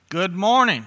Good morning.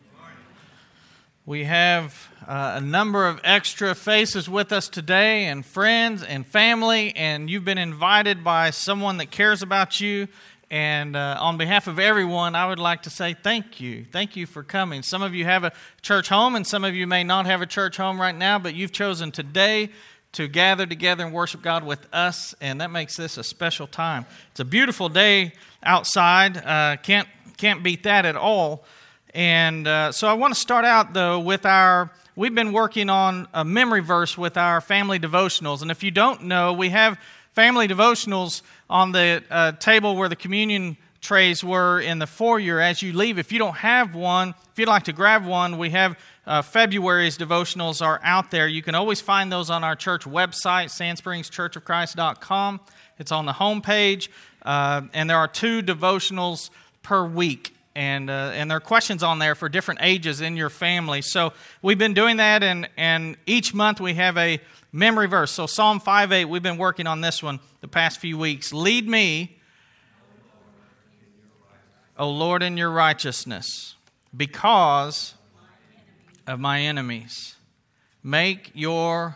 We have a number of extra faces with us today, and friends and family, and you've been invited by someone that cares about you. And on behalf of everyone, I would like to say thank you. Thank you for coming. Some of you have a church home, and some of you may not have a church home right now, but you've chosen today to gather together and worship God with us, and that makes this a special time. It's a beautiful day outside. Can't beat that at all. And so I want to start out, though, with we've been working on a memory verse with our family devotionals. And if you don't know, we have family devotionals on the table where the communion trays were in the foyer as you leave. If you don't have one, if you'd like to grab one, we have February's devotionals are out there. You can always find those on our church website, sandsprings.churchofchrist.com. It's on the homepage, and there are 2 devotionals per week. And there are questions on there for different ages in your family. So we've been doing that, and each month we have a memory verse. So Psalm 5:8, we've been working on this one the past few weeks. Lead me, O Lord, in your righteousness, because of my enemies. Make your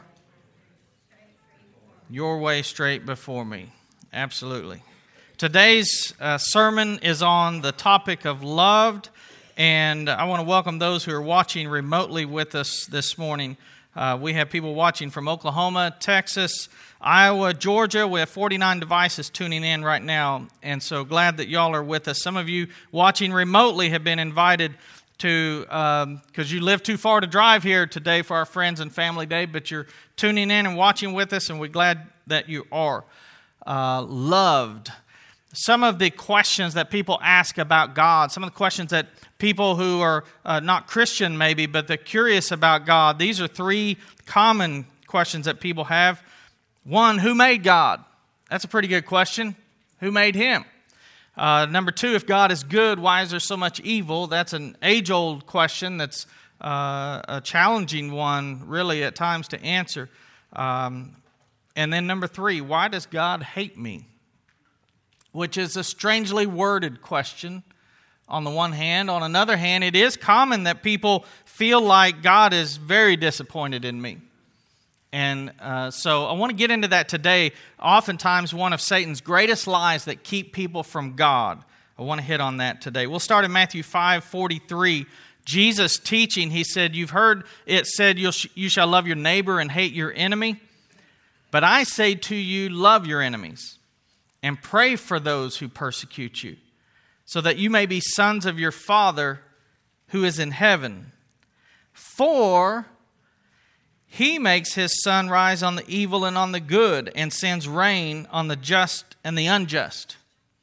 way straight before me. Absolutely. Today's sermon is on the topic of loved, and I want to welcome those who are watching remotely with us this morning. We have people watching from Oklahoma, Texas, Iowa, Georgia. We have 49 devices tuning in right now, and so glad that y'all are with us. Some of you watching remotely have been invited to, because you live too far to drive here today for our Friends and Family Day, but you're tuning in and watching with us, and we're glad that you are. Loved. Some of the questions that people ask about God, some of the questions that people who are not Christian maybe, but they're curious about God, these are 3 common questions that people have. 1, who made God? That's a pretty good question. Who made Him? Number 2, if God is good, why is there so much evil? That's an age-old question that's a challenging one, really, at times to answer. And then number 3, why does God hate me? Which is a strangely worded question on the one hand. On another hand, it is common that people feel like God is very disappointed in me. And so I want to get into that today. Oftentimes, one of Satan's greatest lies that keep people from God. I want to hit on that today. We'll start in Matthew 5:43. Jesus teaching, He said, you've heard it said, you shall love your neighbor and hate your enemy. But I say to you, love your enemies and pray for those who persecute you, so that you may be sons of your Father who is in heaven. For He makes His sun rise on the evil and on the good, and sends rain on the just and the unjust.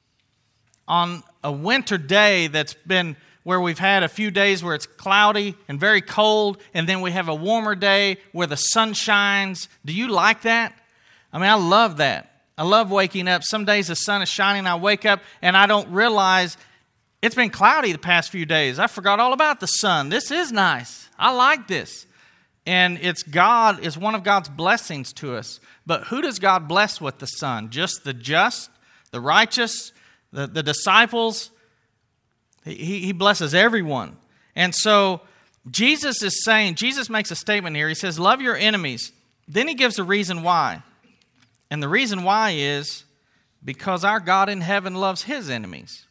On a winter day that's been where we've had a few days where it's cloudy and very cold, and then we have a warmer day where the sun shines. Do you like that? I mean, I love that. I love waking up. Some days the sun is shining. I wake up and I don't realize it's been cloudy the past few days. I forgot all about the sun. This is nice. I like this. And it's one of God's blessings to us. But who does God bless with the sun? Just, the righteous, the disciples? He blesses everyone. And so Jesus makes a statement here. He says, love your enemies. Then He gives a reason why. And the reason why is because our God in heaven loves His enemies.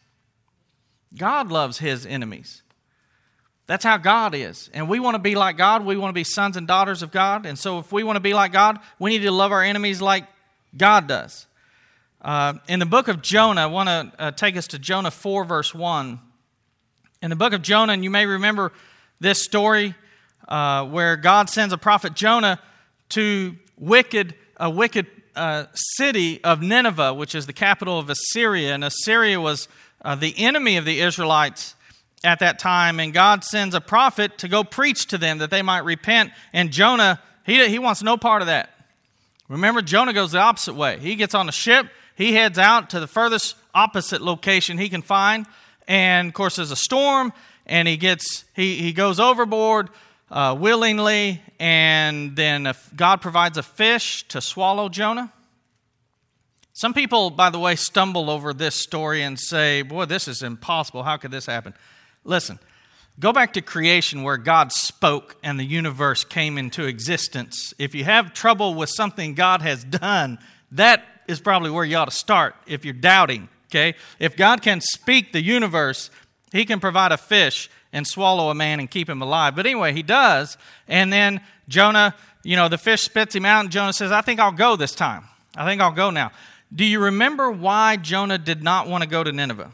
God loves His enemies. That's how God is. And we want to be like God. We want to be sons and daughters of God. And so if we want to be like God, we need to love our enemies like God does. In the book of Jonah, I want to take us to Jonah 4, verse 1. In the book of Jonah, and you may remember this story where God sends a prophet Jonah to a wicked city of Nineveh, which is the capital of Assyria. And Assyria was the enemy of the Israelites at that time. And God sends a prophet to go preach to them that they might repent. And Jonah, he wants no part of that. Remember, Jonah goes the opposite way. He gets on a ship. He heads out to the furthest opposite location he can find. And, of course, there's a storm. And he goes overboard willingly, and then God provides a fish to swallow Jonah. Some people, by the way, stumble over this story and say, boy, this is impossible. How could this happen? Listen, go back to creation where God spoke and the universe came into existence. If you have trouble with something God has done, that is probably where you ought to start if you're doubting, okay? If God can speak the universe, He can provide a fish and swallow a man and keep him alive. But anyway, He does. And then Jonah, the fish spits him out, and Jonah says, I think I'll go this time. I think I'll go now. Do you remember why Jonah did not want to go to Nineveh?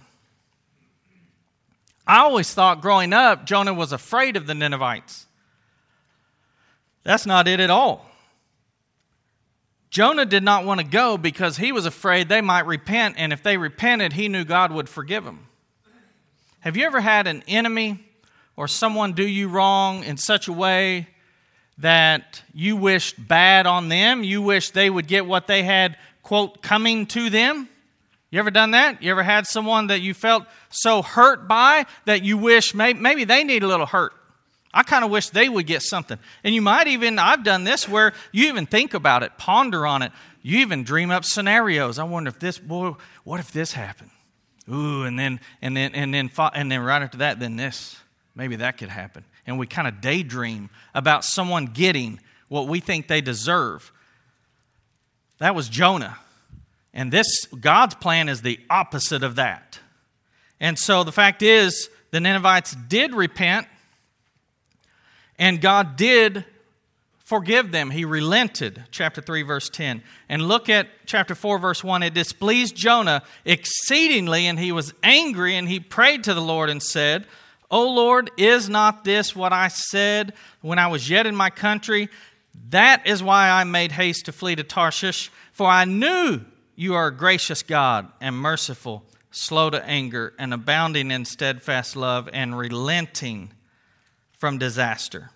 I always thought growing up, Jonah was afraid of the Ninevites. That's not it at all. Jonah did not want to go because he was afraid they might repent, and if they repented, he knew God would forgive them. Have you ever had an enemy or someone do you wrong in such a way that you wished bad on them? You wish they would get what they had, quote, coming to them? You ever done that? You ever had someone that you felt so hurt by that you wish maybe they need a little hurt? I kind of wish they would get something. And you might even, I've done this where you even think about it, ponder on it. You even dream up scenarios. I wonder if what if this happened? Ooh, and then right after that, then this. Maybe that could happen. And we kind of daydream about someone getting what we think they deserve. That was Jonah. And God's plan is the opposite of that. And so the fact is, the Ninevites did repent, and God did forgive them. He relented, chapter 3, verse 10. And look at chapter 4, verse 1. It displeased Jonah exceedingly, and he was angry, and he prayed to the Lord and said, O Lord, is not this what I said when I was yet in my country? That is why I made haste to flee to Tarshish, for I knew You are a gracious God and merciful, slow to anger, and abounding in steadfast love, and relenting from disaster.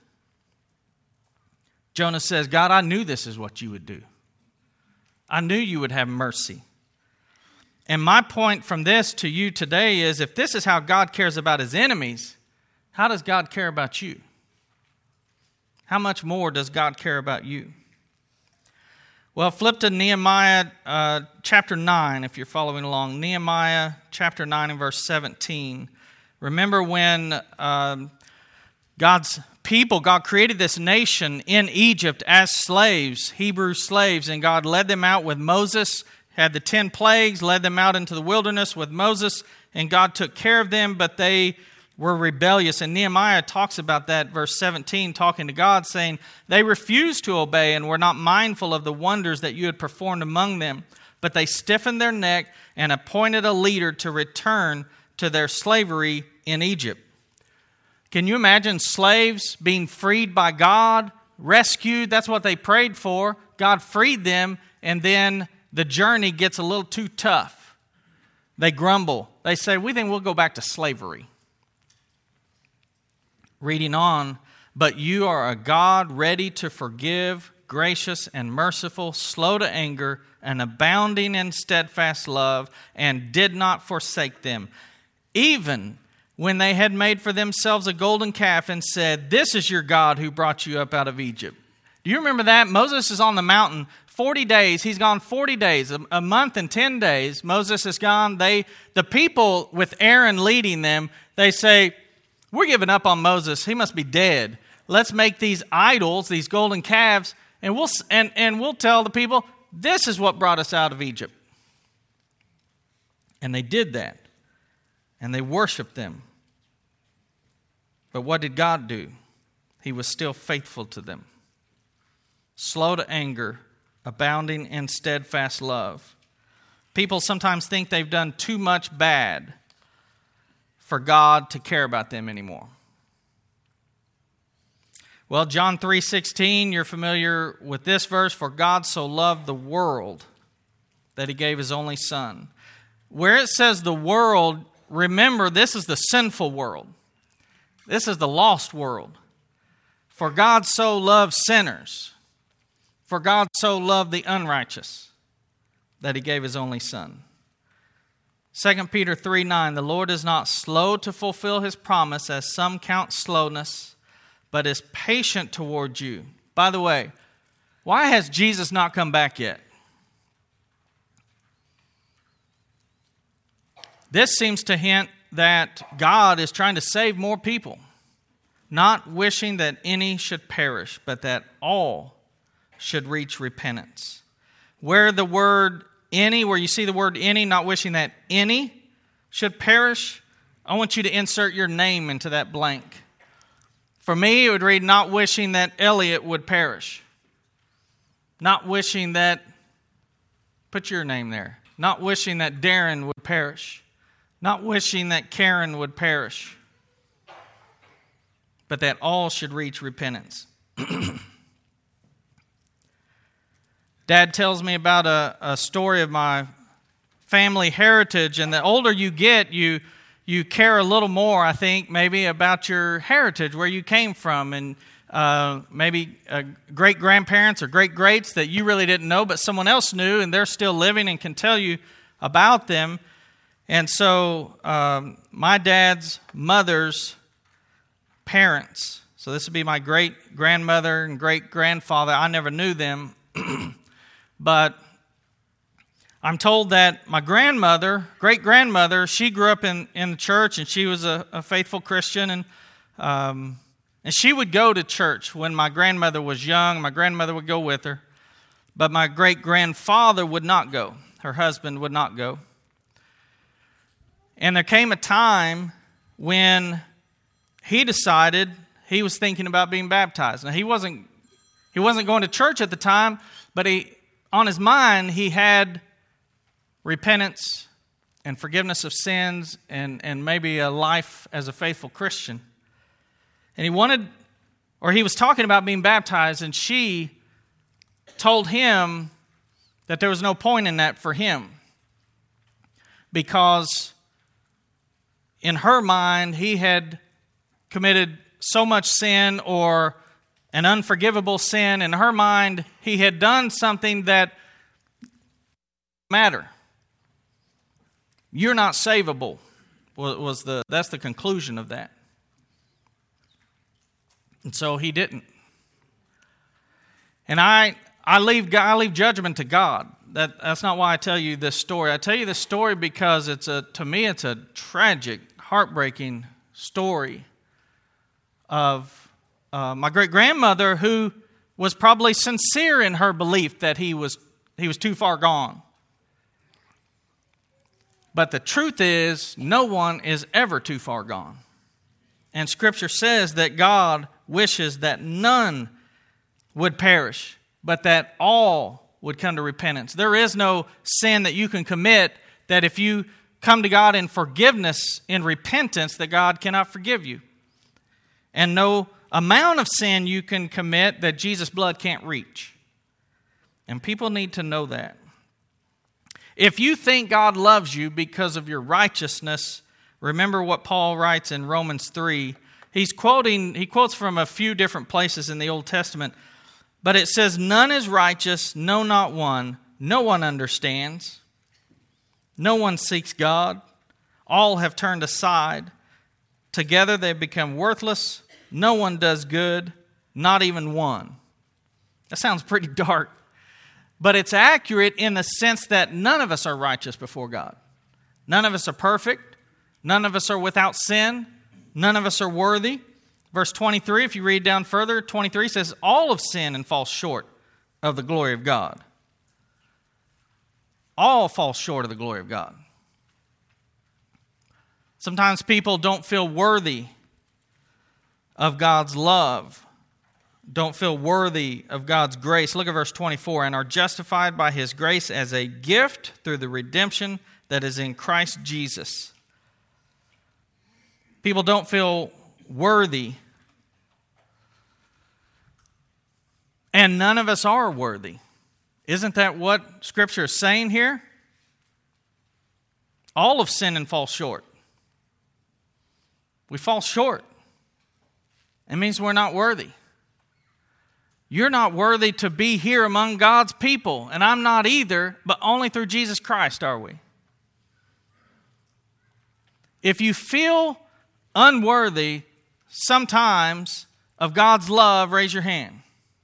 Jonah says, God, I knew this is what You would do. I knew You would have mercy. And my point from this to you today is, if this is how God cares about His enemies, how does God care about you? How much more does God care about you? Well, flip to Nehemiah chapter 9, if you're following along. Nehemiah chapter 9 and verse 17. Remember when God's people, God created this nation in Egypt as slaves, Hebrew slaves, and God led them out with Moses, had the 10 plagues, led them out into the wilderness with Moses, and God took care of them, but they were rebellious. And Nehemiah talks about that, verse 17, talking to God, saying, they refused to obey and were not mindful of the wonders that You had performed among them, but they stiffened their neck and appointed a leader to return to their slavery in Egypt. Can you imagine slaves being freed by God, rescued? That's what they prayed for. God freed them, and then the journey gets a little too tough. They grumble. They say, we think we'll go back to slavery. Reading on, but You are a God ready to forgive, gracious and merciful, slow to anger, and abounding in steadfast love, and did not forsake them, even when they had made for themselves a golden calf and said, this is your God who brought you up out of Egypt. Do you remember that? Moses is on the mountain 40 days. He's gone 40 days, a month and 10 days. Moses is gone. The people with Aaron leading them, they say, we're giving up on Moses. He must be dead. Let's make these idols, these golden calves, and we'll tell the people, this is what brought us out of Egypt. And they did that. And they worshiped them. But what did God do? He was still faithful to them. Slow to anger, abounding in steadfast love. People sometimes think they've done too much bad for God to care about them anymore. Well, John 3:16, you're familiar with this verse. For God so loved the world that He gave His only Son. Where it says the world, remember this is the sinful world. This is the lost world. For God so loved sinners. For God so loved the unrighteous that He gave His only Son. 2 Peter 3:9, the Lord is not slow to fulfill His promise, as some count slowness, but is patient toward you. By the way, why has Jesus not come back yet? This seems to hint that God is trying to save more people, not wishing that any should perish, but that all should reach repentance. Where the word any, where you see the word any, not wishing that any should perish, I want you to insert your name into that blank. For me, it would read, not wishing that Elliot would perish. Not wishing that, put your name there. Not wishing that Darren would perish. Not wishing that Karen would perish. But that all should reach repentance. Dad tells me about a story of my family heritage, and the older you get, you care a little more, I think, maybe about your heritage, where you came from, and maybe great-grandparents or great-greats that you really didn't know, but someone else knew, and they're still living and can tell you about them. And so my dad's mother's parents, so this would be my great-grandmother and great-grandfather, I never knew them, but I'm told that my great-grandmother, she grew up in the church, and she was a faithful Christian, and she would go to church when my grandmother was young. My grandmother would go with her, but my great-grandfather would not go. Her husband would not go. And there came a time when he decided he was thinking about being baptized. Now, he wasn't going to church at the time, but on his mind, he had repentance and forgiveness of sins and maybe a life as a faithful Christian. And he was talking about being baptized, and she told him that there was no point in that for him, because in her mind, he had committed so much sin, or an unforgivable sin. In her mind, he had done something that matter. You're not savable, that's the conclusion of that. And so he didn't. And I leave judgment to God. That's not why I tell you this story. I tell you this story because to me it's a tragic, heartbreaking story of my great-grandmother, who was probably sincere in her belief that he was too far gone. But the truth is, no one is ever too far gone. And Scripture says that God wishes that none would perish, but that all would come to repentance. There is no sin that you can commit that if you come to God in forgiveness, in repentance, that God cannot forgive you. And no amount of sin you can commit that Jesus' blood can't reach. And people need to know that. If you think God loves you because of your righteousness, remember what Paul writes in Romans 3. He quotes from a few different places in the Old Testament, but it says, "None is righteous, no, not one. No one understands. No one seeks God. All have turned aside. Together they've become worthless. No one does good, not even one." That sounds pretty dark, but it's accurate in the sense that none of us are righteous before God. None of us are perfect. None of us are without sin. None of us are worthy. Verse 23, if you read down further, 23 says, "All have sinned and fall short of the glory of God." All fall short of the glory of God. Sometimes people don't feel worthy of God's love, don't feel worthy of God's grace. Look at verse 24, "and are justified by His grace as a gift through the redemption that is in Christ Jesus." People don't feel worthy, and none of us are worthy. Isn't that what Scripture is saying here? All have sinned and fall short. We fall short. It means we're not worthy. You're not worthy to be here among God's people, and I'm not either, but only through Jesus Christ are we. If you feel unworthy sometimes of God's love, raise your hand.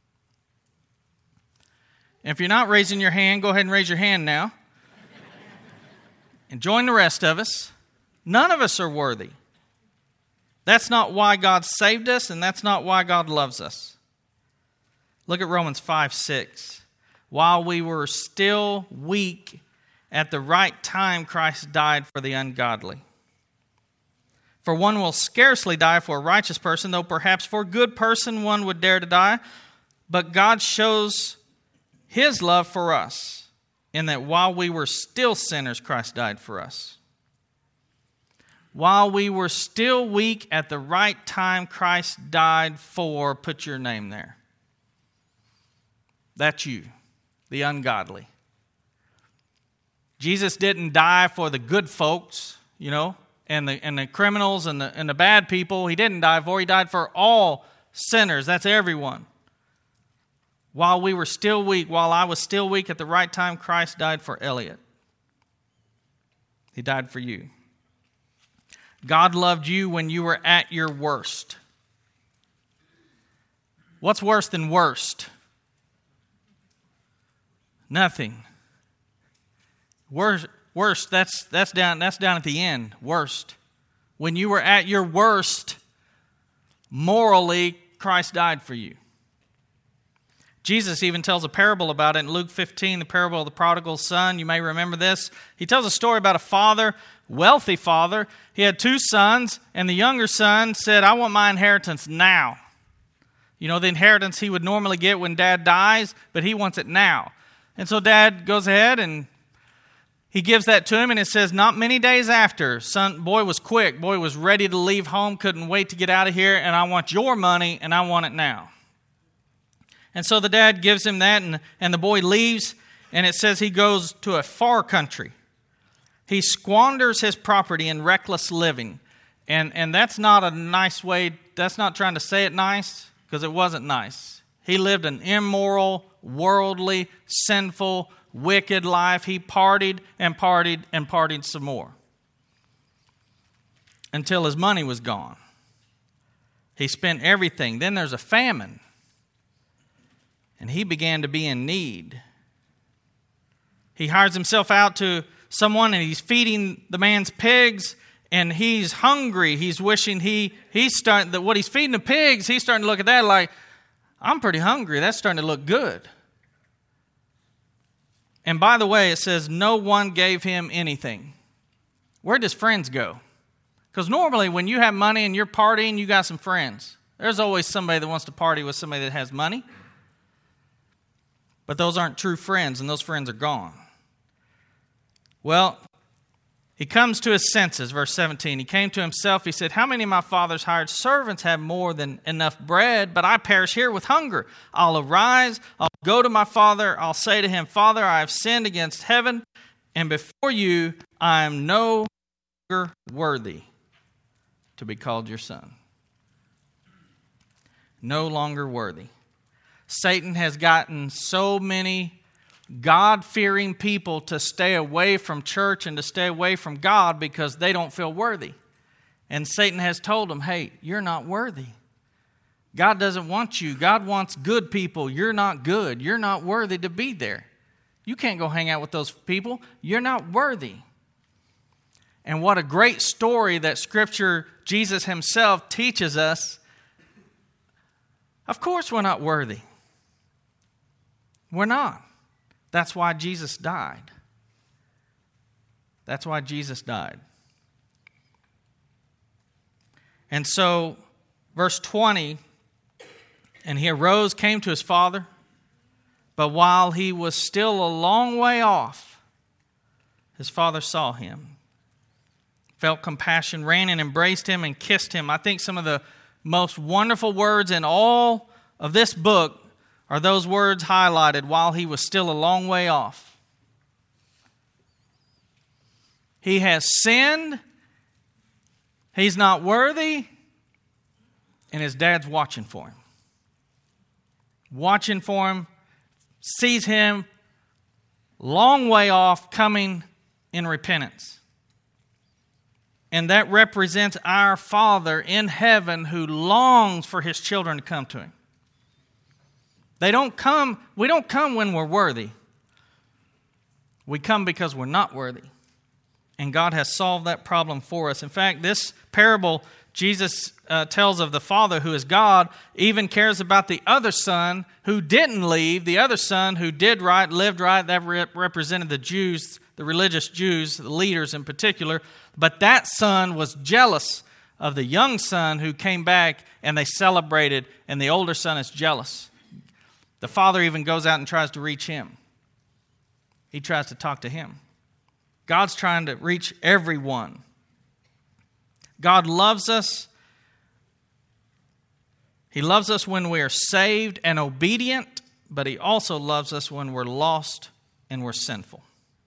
If you're not raising your hand, go ahead and raise your hand now. And join the rest of us. None of us are worthy. That's not why God saved us, and that's not why God loves us. Look at Romans 5:6. While we were still weak, at the right time Christ died for the ungodly. For one will scarcely die for a righteous person, though perhaps for a good person one would dare to die. But God shows His love for us, in that while we were still sinners, Christ died for us. While we were still weak, at the right time, Christ died for, put your name there. That's you, the ungodly. Jesus didn't die for the good folks, and the criminals and the bad people. He didn't die for. He died for all sinners. That's everyone. While we were still weak, while I was still weak at the right time, Christ died for Elliot. He died for you. God loved you when you were at your worst. What's worse than worst? Nothing. Worst, that's down at the end. Worst. When you were at your worst, morally, Christ died for you. Jesus even tells a parable about it in Luke 15, the parable of the prodigal son. You may remember this. He tells a story about a father, wealthy father. He had 2 sons, and the younger son said, I want my inheritance now. The inheritance he would normally get when dad dies, but he wants it now. And so dad goes ahead and he gives that to him, and it says, not many days after, boy was quick. Boy was ready to leave home, couldn't wait to get out of here, and I want your money, and I want it now. And so the dad gives him that, and the boy leaves, and it says he goes to a far country. He squanders his property in reckless living. And that's not a nice way, that's not trying to say it nice, because it wasn't nice. He lived an immoral, worldly, sinful, wicked life. He partied and partied and partied some more until his money was gone. He spent everything. Then there's a famine. And he began to be in need. He hires himself out to someone, and he's feeding the man's pigs, and he's hungry. He's wishing what he's feeding the pigs, he's starting to look at that like, I'm pretty hungry. That's starting to look good. And by the way, it says no one gave him anything. Where does friends go? Because normally when you have money and you're partying, you got some friends. There's always somebody that wants to party with somebody that has money. But those aren't true friends, and those friends are gone. Well, he comes to his senses, verse 17. He came to himself. He said, how many of my father's hired servants have more than enough bread, but I perish here with hunger? I'll arise, I'll go to my father. I'll say to him, Father, I have sinned against heaven, and before you I am no longer worthy to be called your son. No longer worthy. Satan has gotten so many God-fearing people to stay away from church and to stay away from God because they don't feel worthy. And Satan has told them, hey, you're not worthy. God doesn't want you. God wants good people. You're not good. You're not worthy to be there. You can't go hang out with those people. You're not worthy. And what a great story that Scripture, Jesus himself teaches us. Of course we're not worthy. We're not. That's why Jesus died. That's why Jesus died. And so, verse 20, and he arose, came to his father, but while he was still a long way off, his father saw him, felt compassion, ran and embraced him and kissed him. I think some of the most wonderful words in all of this book are those words highlighted, while he was still a long way off. He has sinned. He's not worthy. And his dad's watching for him. Watching for him. Sees him long way off coming in repentance. And that represents our Father in heaven who longs for his children to come to him. We don't come when we're worthy. We come because we're not worthy. And God has solved that problem for us. In fact, this parable Jesus tells of the Father who is God even cares about the other son who didn't leave, the other son who did right, lived right. That represented the Jews, the religious Jews, the leaders in particular. But that son was jealous of the young son who came back, and they celebrated, and the older son is jealous. The father even goes out and tries to reach him. He tries to talk to him. God's trying to reach everyone. God loves us. He loves us when we are saved and obedient, but He also loves us when we're lost and we're sinful.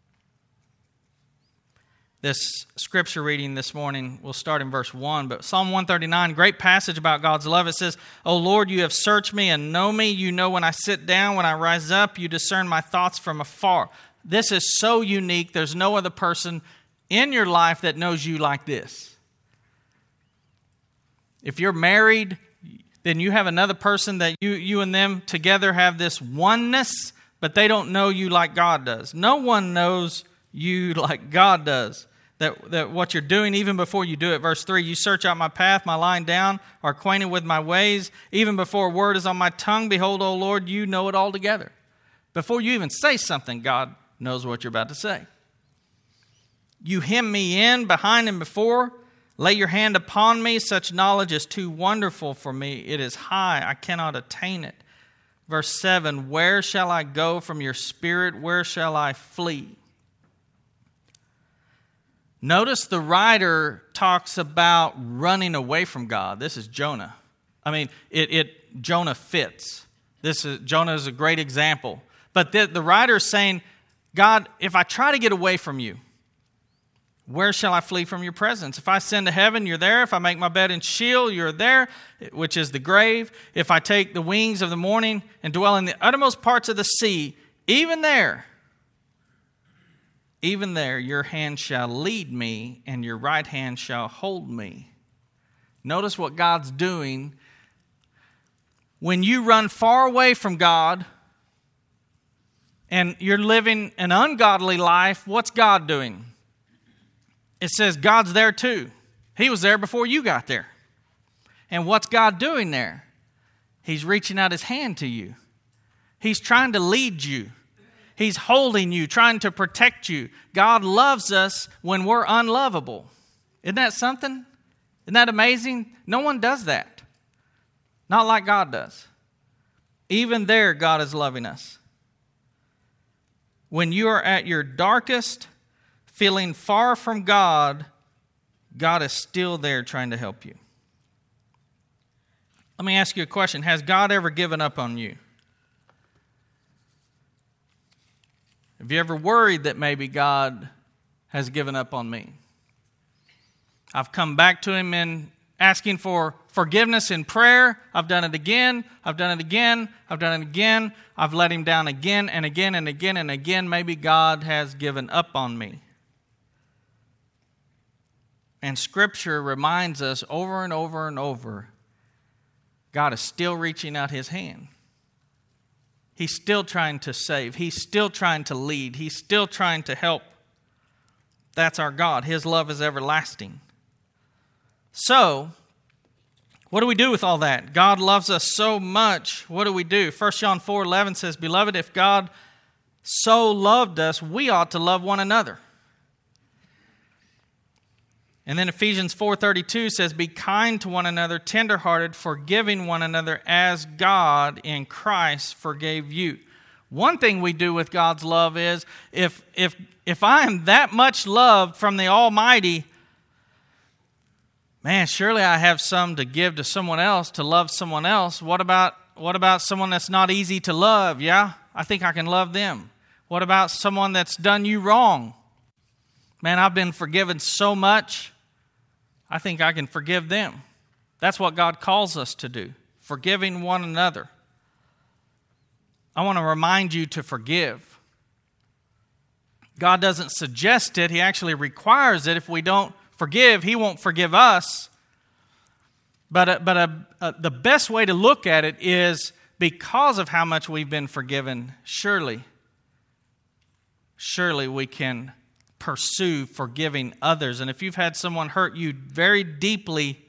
This scripture reading this morning will start in verse 1, but Psalm 139, great passage about God's love. It says, "O Lord, you have searched me and know me. You know when I sit down, when I rise up. You discern my thoughts from afar." This is so unique. There's no other person in your life that knows you like this. If you're married, then you have another person that you and them together have this oneness, but they don't know you like God does. No one knows you like God does. That what you're doing even before you do it. Verse 3, "You search out my path, my lying down, are acquainted with my ways. Even before a word is on my tongue, behold, O Lord, you know it altogether." Before you even say something, God knows what you're about to say. "You hem me in behind and before. Lay your hand upon me. Such knowledge is too wonderful for me. It is high. I cannot attain it." Verse 7, "Where shall I go from your spirit? Where shall I flee?" Notice the writer talks about running away from God. This is Jonah. I mean, Jonah fits. Jonah is a great example. But the writer is saying, God, if I try to get away from you, where shall I flee from your presence? If I ascend to heaven, you're there. If I make my bed in Sheol, you're there, which is the grave. If I take the wings of the morning and dwell in the uttermost parts of the sea, even there, your hand shall lead me, and your right hand shall hold me. Notice what God's doing. When you run far away from God and you're living an ungodly life, what's God doing? It says God's there too. He was there before you got there. And what's God doing there? He's reaching out His hand to you. He's trying to lead you. He's holding you, trying to protect you. God loves us when we're unlovable. Isn't that something? Isn't that amazing? No one does that. Not like God does. Even there, God is loving us. When you are at your darkest, feeling far from God, God is still there trying to help you. Let me ask you a question. Has God ever given up on you? Have you ever worried that maybe God has given up on me? I've come back to Him in asking for forgiveness in prayer. I've done it again. I've done it again. I've done it again. I've let Him down again and again and again and again. Maybe God has given up on me. And Scripture reminds us over and over and over, God is still reaching out His hand. He's still trying to save. He's still trying to lead. He's still trying to help. That's our God. His love is everlasting. So, what do we do with all that? God loves us so much. What do we do? 1 John 4:11 says, "Beloved, if God so loved us, we ought to love one another." And then Ephesians 4:32 says, "Be kind to one another, tenderhearted, forgiving one another as God in Christ forgave you." One thing we do with God's love is, if I am that much loved from the Almighty, man, surely I have some to give to someone else, to love someone else. What about someone that's not easy to love? Yeah, I think I can love them. What about someone that's done you wrong? Man, I've been forgiven so much. I think I can forgive them. That's what God calls us to do, forgiving one another. I want to remind you to forgive. God doesn't suggest it. He actually requires it. If we don't forgive, He won't forgive us. But the best way to look at it is, because of how much we've been forgiven, surely we can pursue forgiving others. And if you've had someone hurt you very deeply,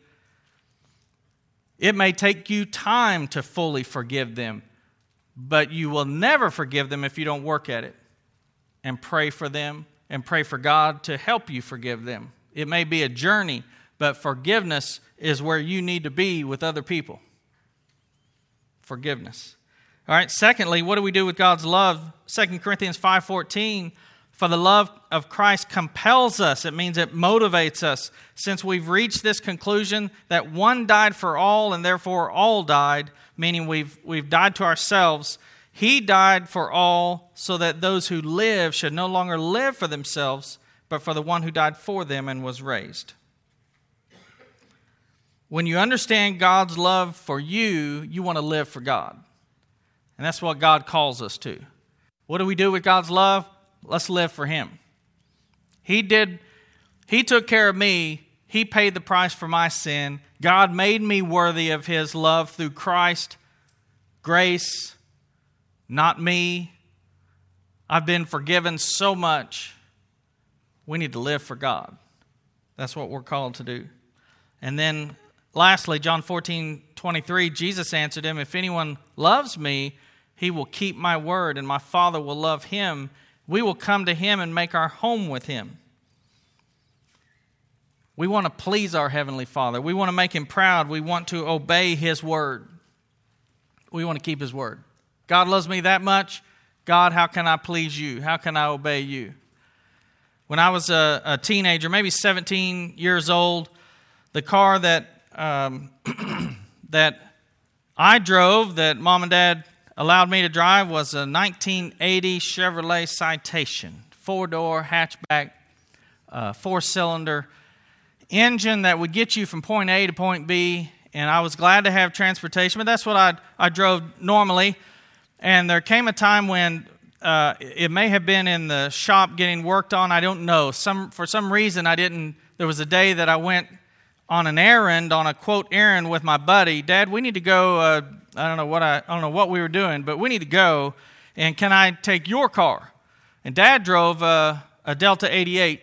it may take you time to fully forgive them, but you will never forgive them if you don't work at it and pray for them and pray for God to help you forgive them. It may be a journey, but forgiveness is where you need to be with other people. Forgiveness. All right, secondly, what do we do with God's love? 2 Corinthians 5:14, for the love of Christ compels us. It means it motivates us. Since we've reached this conclusion that one died for all and therefore all died, meaning we've died to ourselves, He died for all so that those who live should no longer live for themselves, but for the one who died for them and was raised. When you understand God's love for you, you want to live for God. And that's what God calls us to. What do we do with God's love? Let's live for Him. He took care of me. He paid the price for my sin. God made me worthy of His love through Christ. Grace, not me. I've been forgiven so much. We need to live for God. That's what we're called to do. And then lastly, John 14:23, Jesus answered him, if anyone loves me, he will keep my word, and my Father will love him. We will come to him and make our home with him. We want to please our Heavenly Father. We want to make Him proud. We want to obey His word. We want to keep His word. God loves me that much. God, how can I please you? How can I obey you? When I was a teenager, maybe 17 years old, the car that that I drove, that Mom and Dad allowed me to drive, was a 1980 Chevrolet Citation, 4-door hatchback, 4-cylinder engine that would get you from point A to point B. And I was glad to have transportation, but that's what I drove normally. And there came a time when it may have been in the shop getting worked on. I don't know. For some reason, I didn't. There was a day that I went on an errand, on a quote errand with my buddy. Dad, we need to go. I don't know what we were doing, but we need to go. And can I take your car? And Dad drove a Delta 88,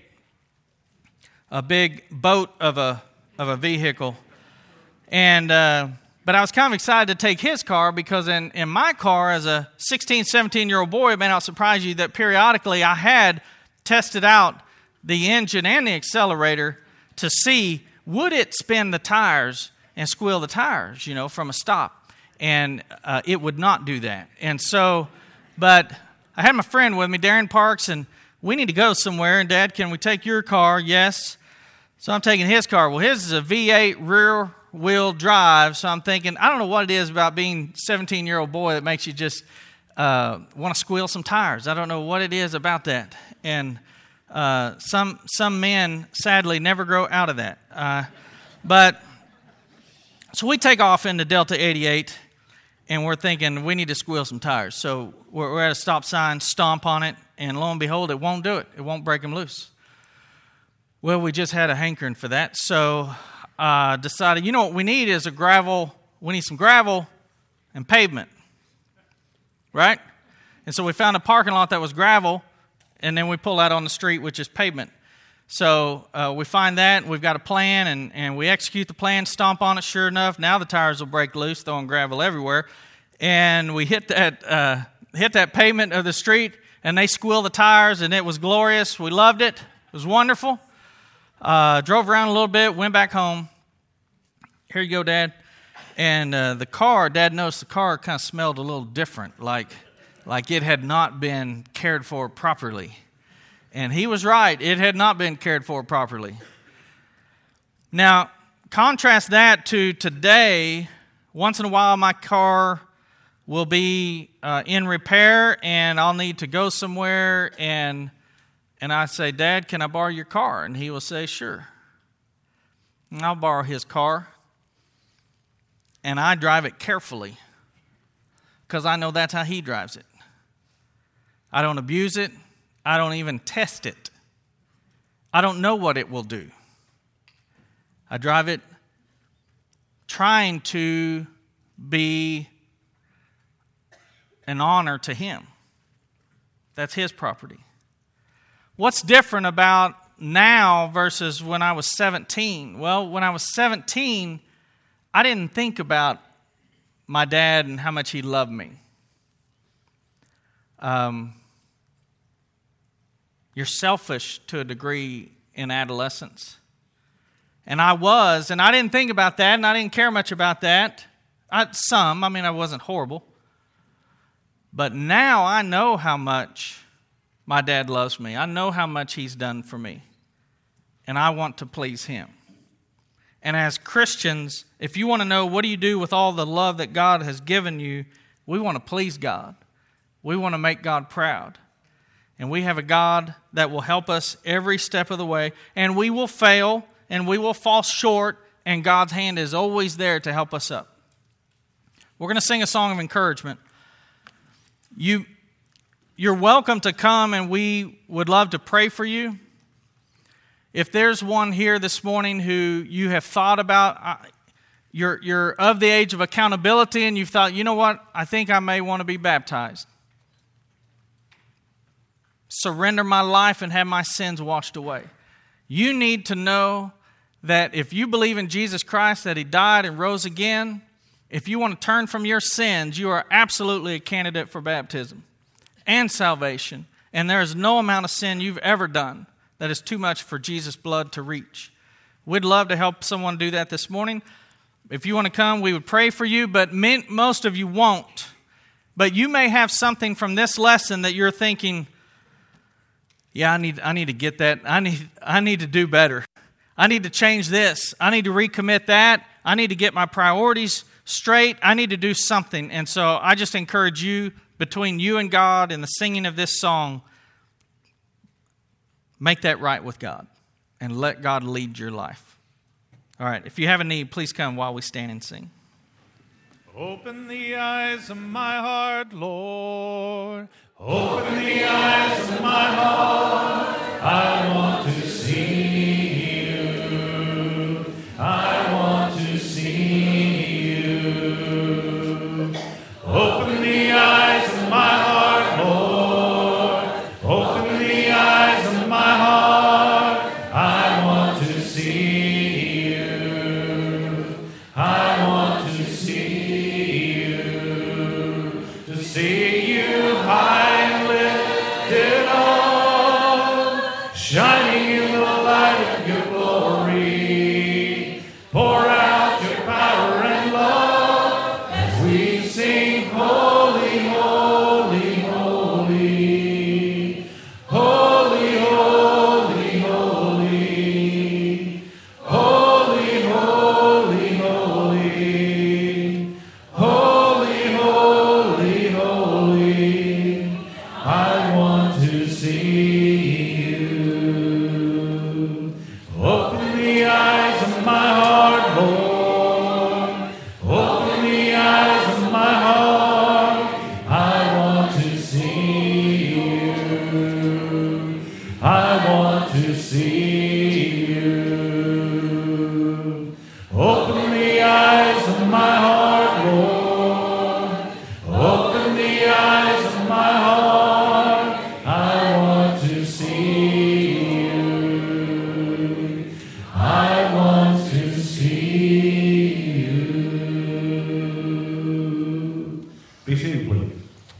a big boat of a vehicle. And but I was kind of excited to take his car because in my car, as a 16, 17-year-old boy, it may not surprise you that periodically I had tested out the engine and the accelerator to see, would it spin the tires and squeal the tires, from a stop? And it would not do that. And so, but I had my friend with me, Darren Parks, and we need to go somewhere. And Dad, can we take your car? Yes. So I'm taking his car. Well, his is a V8 rear-wheel drive. So I'm thinking, I don't know what it is about being a 17-year-old boy that makes you just want to squeal some tires. I don't know what it is about that. And some men, sadly, never grow out of that. But so we take off into Delta 88, and we're thinking we need to squeal some tires. So we're at a stop sign, stomp on it, and lo and behold, it won't do it. It won't break them loose. Well, we just had a hankering for that, so decided, what we need is we need some gravel and pavement, right? And so we found a parking lot that was gravel, and then we pull out on the street, which is pavement. So we find that, we've got a plan, and we execute the plan, stomp on it. Sure enough, now the tires will break loose, throwing gravel everywhere. And we hit that pavement of the street, and they squeal the tires, and it was glorious. We loved it. It was wonderful. Drove around a little bit, went back home. Here you go, Dad. And Dad noticed the car kind of smelled a little different, like it had not been cared for properly. And he was right. It had not been cared for properly. Now, contrast that to today. Once in a while, my car will be in repair, and I'll need to go somewhere, and I say, Dad, can I borrow your car? And he will say, sure. And I'll borrow his car, and I drive it carefully because I know that's how he drives it. I don't abuse it. I don't even test it. I don't know what it will do. I drive it trying to be an honor to him. That's his property. What's different about now versus when I was 17? Well, when I was 17, I didn't think about my dad and how much he loved me. You're selfish to a degree in adolescence. And I didn't think about that, and I didn't care much about that. I wasn't horrible. But now I know how much my dad loves me. I know how much he's done for me. And I want to please him. And as Christians, if you want to know what do you do with all the love that God has given you, we want to please God. We want to make God proud. And we have a God that will help us every step of the way. And we will fail, and we will fall short, and God's hand is always there to help us up. We're going to sing a song of encouragement. You're welcome to come, and we would love to pray for you. If there's one here this morning who you have thought about, you're of the age of accountability, and you've thought, you know what, I think I may want to be baptized. Surrender my life and have my sins washed away. You need to know that if you believe in Jesus Christ, that He died and rose again, if you want to turn from your sins, you are absolutely a candidate for baptism and salvation. And there is no amount of sin you've ever done that is too much for Jesus' blood to reach. We'd love to help someone do that this morning. If you want to come, we would pray for you, but most of you won't. But you may have something from this lesson that you're thinking, yeah, I need to get that. I need to do better. I need to change this. I need to recommit that. I need to get my priorities straight. I need to do something. And so I just encourage you, between you and God and the singing of this song, make that right with God and let God lead your life. All right, if you have a need, please come while we stand and sing. Open the eyes of my heart, Lord. Open the eyes of my heart. I want to see you. I want to see you. Open the eyes of my heart, Lord. Open the eyes of my heart. I want to see you. I want to see you. To see you high and lifted up, shining in the light of your glory. Pour out your power and love as we sing, holy, holy, holy. Holy, holy, holy. Holy, holy, holy. Holy, holy, holy. I want to see you. Open the eyes of my heart, Lord. Open the eyes of my heart. I want to see you. I want to see you.